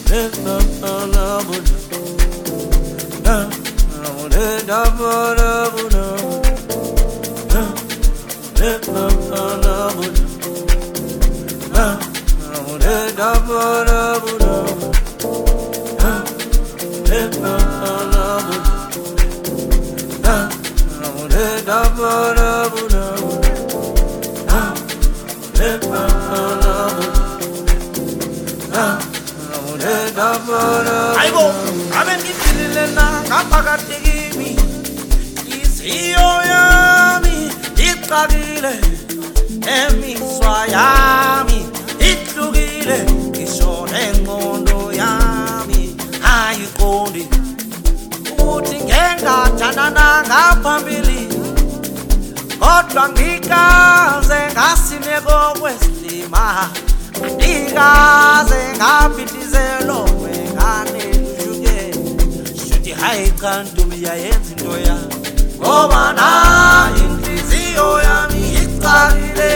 Aibo, abengiphililena ngaphakathi kimi inhliziyo yami iqakile emiswa yami ihlukile ngisho nengqondo yami ayiqondi ukuthi ngengathandana ngaphambili kodwa ngikaze ngasineko kwesilima ngikaze ngabhidizelo wengane lushuke shuthi hayi cha ntombi yayenza into yami ngoba nayi inhliziyo yami iqalile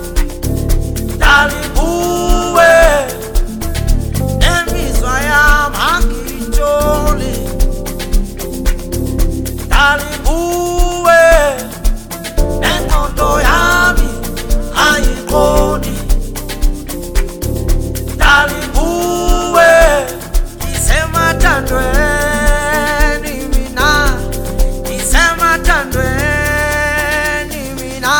dali kuwe emizwa yami angitsholi dali kuwe nengqondo yami ayiqondi dali kuwe isemathandweni mina isemathandweni mina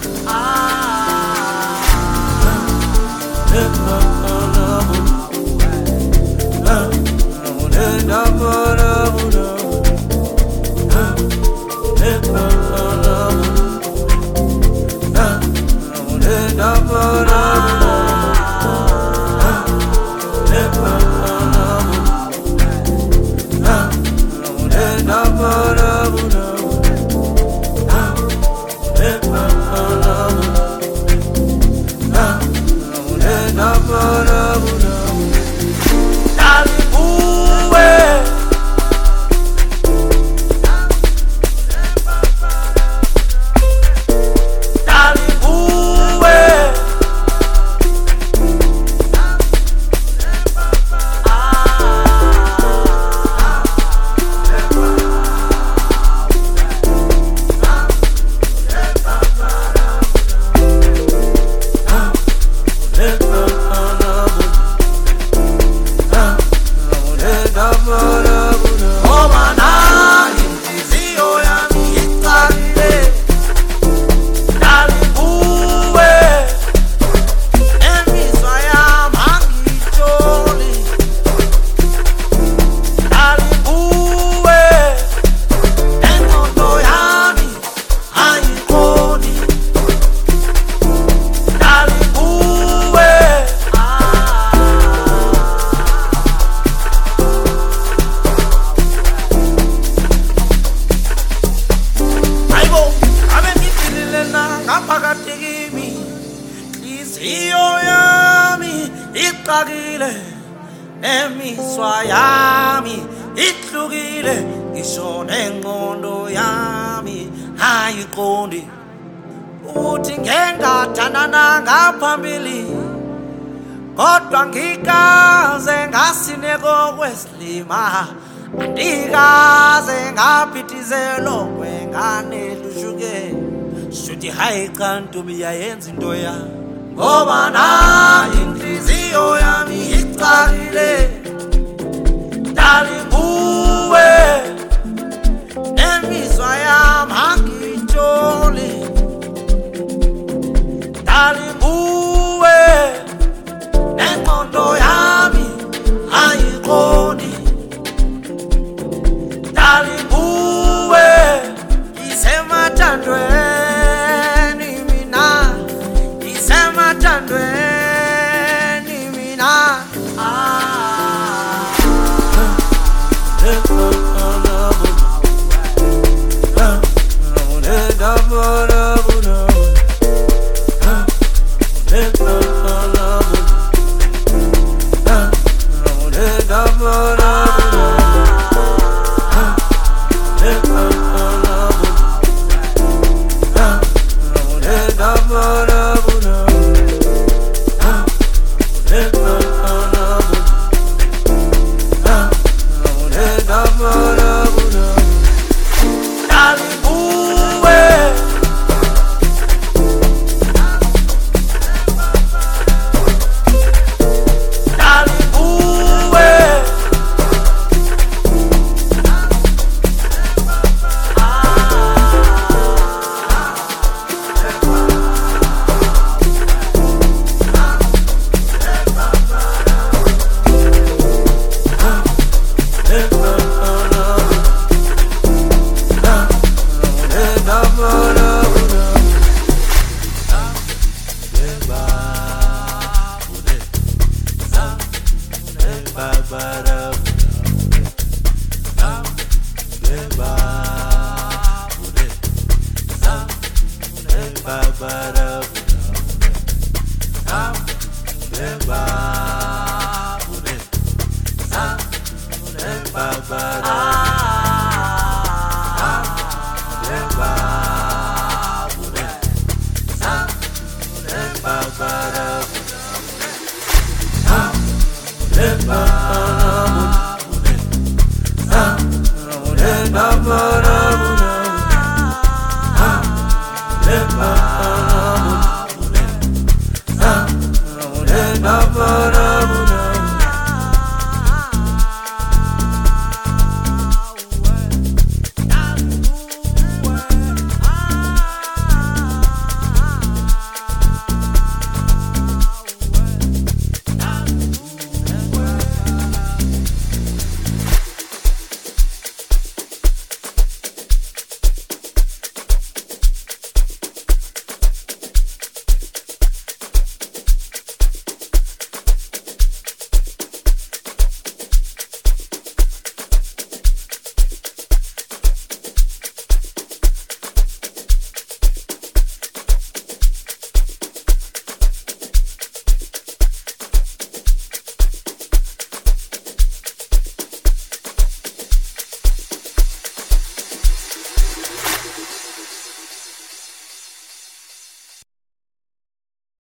emiswa yami ihlukile ngisho nengqondo yami ayiqondi ukuthi ngengathandana ngaphambili kodwa ngikaze ngasineko kwesilima ngikaze ngabhidizelo wengane lushuke shuthi hayi cha ntombi yayenza into yami ngoba nayi inhliziyo yami iqalile dali kuwe emizwa yami angitsholi dali kuwe